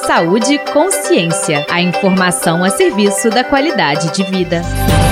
Saúde e Consciência. A informação a serviço da qualidade de vida.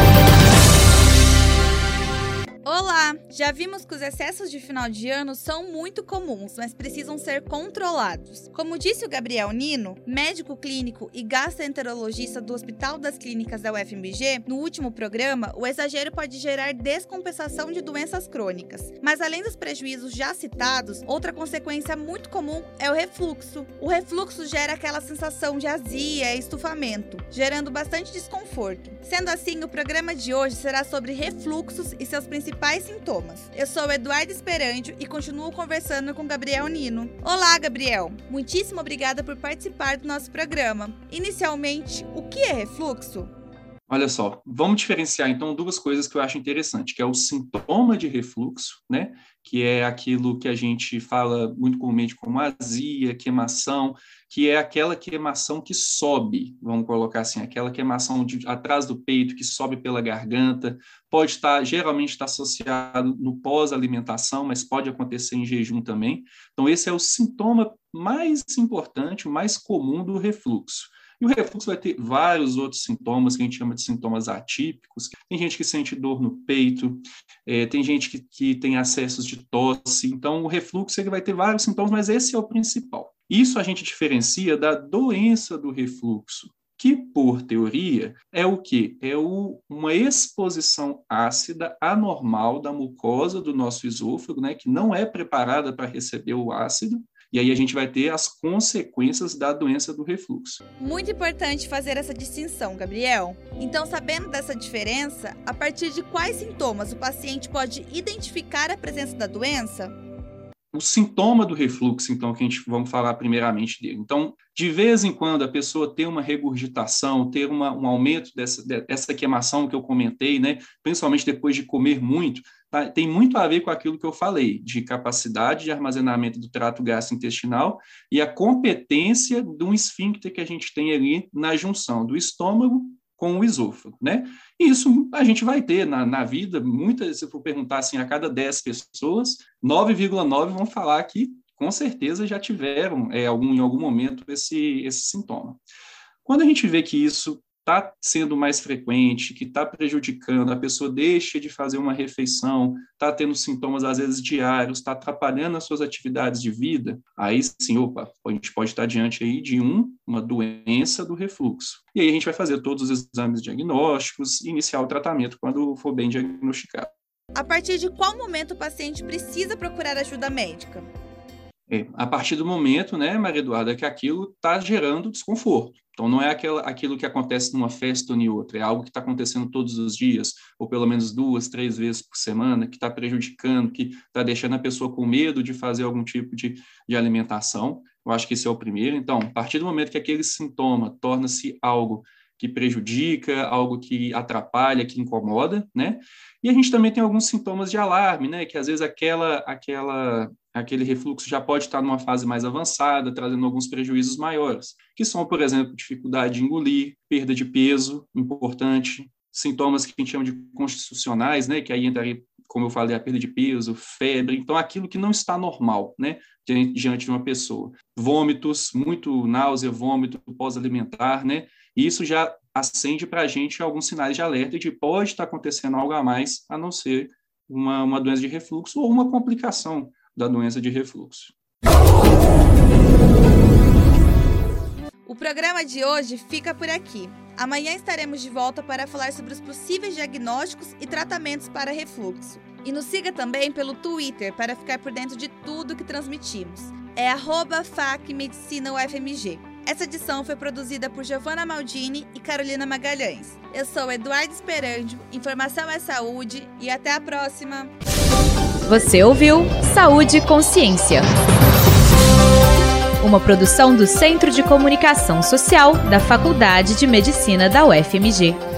Olá! Já vimos que os excessos de final de ano são muito comuns, mas precisam ser controlados. Como disse o Gabriel Nino, médico clínico e gastroenterologista do Hospital das Clínicas da UFMG, no último programa, o exagero pode gerar descompensação de doenças crônicas. Mas além dos prejuízos já citados, outra consequência muito comum é o refluxo. O refluxo gera aquela sensação de azia e estufamento, gerando bastante desconforto. Sendo assim, o programa de hoje será sobre refluxos e seus principais sintomas. Eu sou Eduarda Esperandio e continuo conversando com Gabriel Nino. Olá, Gabriel! Muitíssimo obrigada por participar do nosso programa. Inicialmente, o que é refluxo? Olha só, vamos diferenciar então duas coisas que eu acho interessante, que é o sintoma de refluxo, né? Que é aquilo que a gente fala muito comumente como azia, queimação, que é aquela queimação que sobe, vamos colocar assim, aquela queimação atrás do peito, que sobe pela garganta, geralmente está associado no pós-alimentação, mas pode acontecer em jejum também. Então esse é o sintoma mais importante, o mais comum do refluxo. E o refluxo vai ter vários outros sintomas que a gente chama de sintomas atípicos. Tem gente que sente dor no peito, tem gente que tem acessos de tosse. Então, o refluxo ele vai ter vários sintomas, mas esse é o principal. Isso a gente diferencia da doença do refluxo, que, por teoria, é o quê? Uma exposição ácida anormal da mucosa do nosso esôfago, né, que não é preparada para receber o ácido. E aí a gente vai ter as consequências da doença do refluxo. Muito importante fazer essa distinção, Gabriel. Então, sabendo dessa diferença, a partir de quais sintomas o paciente pode identificar a presença da doença? O sintoma do refluxo, então, que vamos falar primeiramente dele. Então, de vez em quando, a pessoa ter uma regurgitação, ter um aumento dessa queimação que eu comentei, né? Principalmente depois de comer muito, tá? Tem muito a ver com aquilo que eu falei, de capacidade de armazenamento do trato gastrointestinal e a competência do esfíncter que a gente tem ali na junção do estômago com o esôfago, né? E isso a gente vai ter na vida, muitas, se for perguntar assim, a cada 10 pessoas, 9,9 vão falar que, com certeza, já tiveram em algum momento esse sintoma. Quando a gente vê que isso está sendo mais frequente, que está prejudicando, a pessoa deixa de fazer uma refeição, está tendo sintomas, às vezes, diários, está atrapalhando as suas atividades de vida, aí sim, a gente pode estar diante aí de uma doença do refluxo. E aí a gente vai fazer todos os exames diagnósticos e iniciar o tratamento quando for bem diagnosticado. A partir de qual momento o paciente precisa procurar ajuda médica? A partir do momento, né, Maria Eduarda, que aquilo está gerando desconforto. Então, não é aquilo que acontece numa festa ou em outra, é algo que está acontecendo todos os dias, ou pelo menos 2, 3 vezes por semana, que está prejudicando, que está deixando a pessoa com medo de fazer algum tipo de alimentação. Eu acho que esse é o primeiro. Então, a partir do momento que aquele sintoma torna-se algo que prejudica, algo que atrapalha, que incomoda, né? E a gente também tem alguns sintomas de alarme, né? Que às vezes aquele refluxo já pode estar numa fase mais avançada, trazendo alguns prejuízos maiores, que são, por exemplo, dificuldade de engolir, perda de peso, importante, sintomas que a gente chama de constitucionais, né? Que aí entraria, como eu falei, a perda de peso, febre, então aquilo que não está normal, né? Diante de uma pessoa. Vômitos, muito náusea, vômito pós-alimentar, né? E isso já acende para a gente alguns sinais de alerta de que pode estar acontecendo algo a mais, a não ser uma doença de refluxo ou uma complicação da doença de refluxo. O programa de hoje fica por aqui. Amanhã estaremos de volta para falar sobre os possíveis diagnósticos e tratamentos para refluxo. E nos siga também pelo Twitter para ficar por dentro de tudo que transmitimos. É @facmedicinaufmg. Essa edição foi produzida por Giovanna Maldini e Carolina Magalhães. Eu sou Eduarda Esperandio, informação é saúde e até a próxima! Você ouviu Saúde e Consciência, uma produção do Centro de Comunicação Social da Faculdade de Medicina da UFMG.